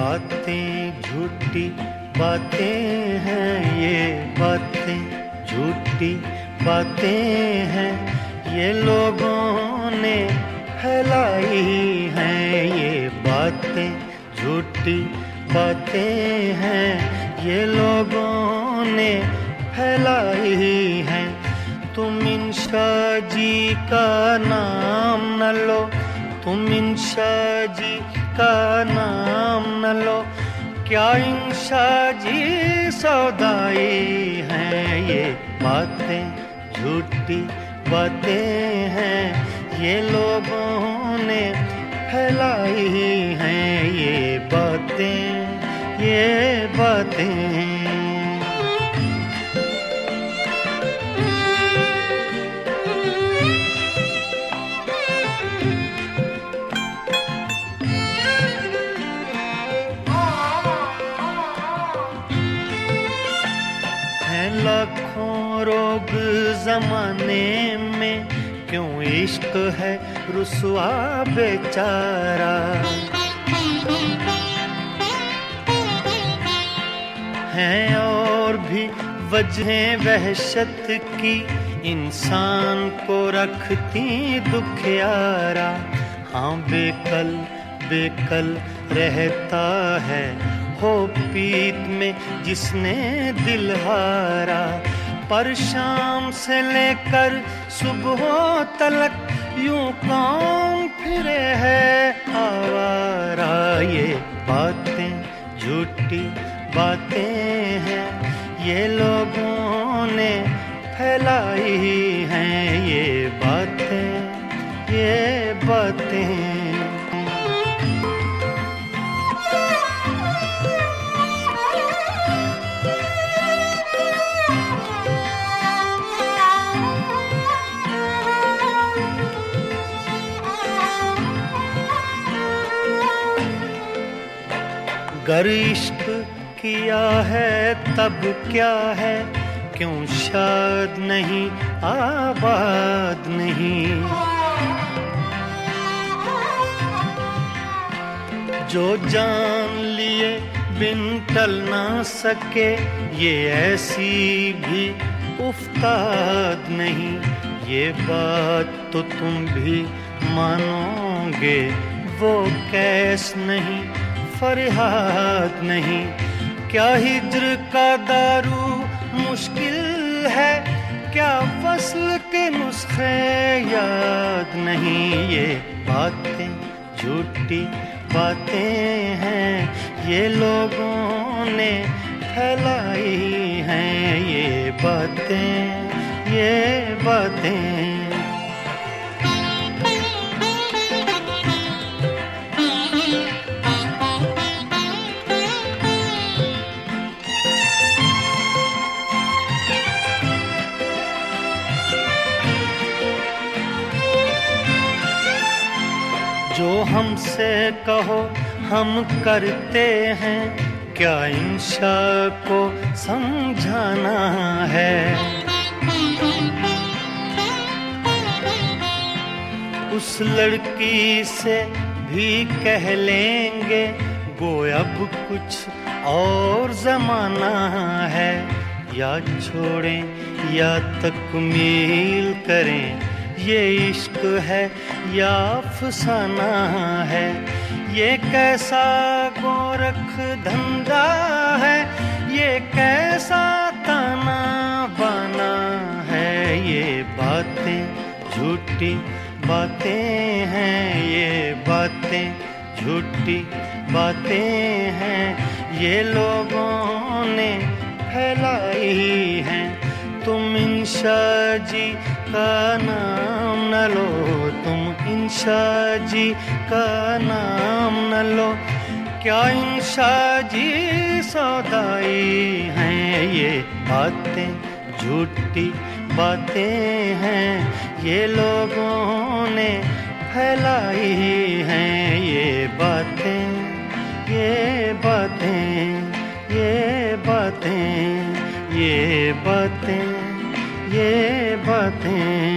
बातें झूठी बातें हैं, ये बातें झूठी बातें हैं, ये लोगों ने फैलाई हैं। ये बातें झूठी बातें हैं, ये लोगों ने फैलाई हैं। तुम इंशा जी का नाम न लो, तुम इंशा जी का नाम न लो, क्या इंशा जी सौदाई हैं। ये बातें झूठी बातें हैं, ये लोगों ने फैलाई हैं। ये बातें लाखों रोग जमाने में, क्यों इश्क है रुसवा बेचारा। हैं और भी वजहें वहशत की, इंसान को रखती दुखियारा। हाँ बेकल बेकल रहता है हो पीत में जिसने दिल हारा। पर शाम से लेकर सुबह तलक यूं कौन फिरे है आवारा। ये बातें झूठी बातें हैं, ये लोगों ने फैलाई हैं। ये बातें गर इश्क किया है तब क्या है, क्यों शाद नहीं आबाद नहीं। जो जान लिए बिन टल ना सके, ये ऐसी भी उफ्ताद नहीं। ये बात तो तुम भी मानोगे, वो कैस नहीं फरियाद नहीं। क्या हिज्र का दारू मुश्किल है, क्या वस्ल के नुस्खे याद नहीं। ये बातें झूठी बातें हैं, ये लोगों ने फैलाई हैं। ये बातें जो हमसे कहो हम करते हैं, क्या इंशा को समझाना है। उस लड़की से भी कह लेंगे, वो अब कुछ और जमाना है। या छोड़ें या तकमील करें, ये इश्क है या अफसाना है। ये कैसा गोरख धंधा है, ये कैसा ताना बाना है। ये बातें झूठी बातें हैं, ये बातें झूठी बातें हैं, ये लोगों ने फैलाई हैं। तुम इंशा जी का नाम न लो, तुम इंशा जी का नाम न लो, क्या इंशा जी सौदाई हैं। ये बातें झूठी बातें हैं, ये लोगों ने फैलाई हैं। ये बातें ये बातें ये बातें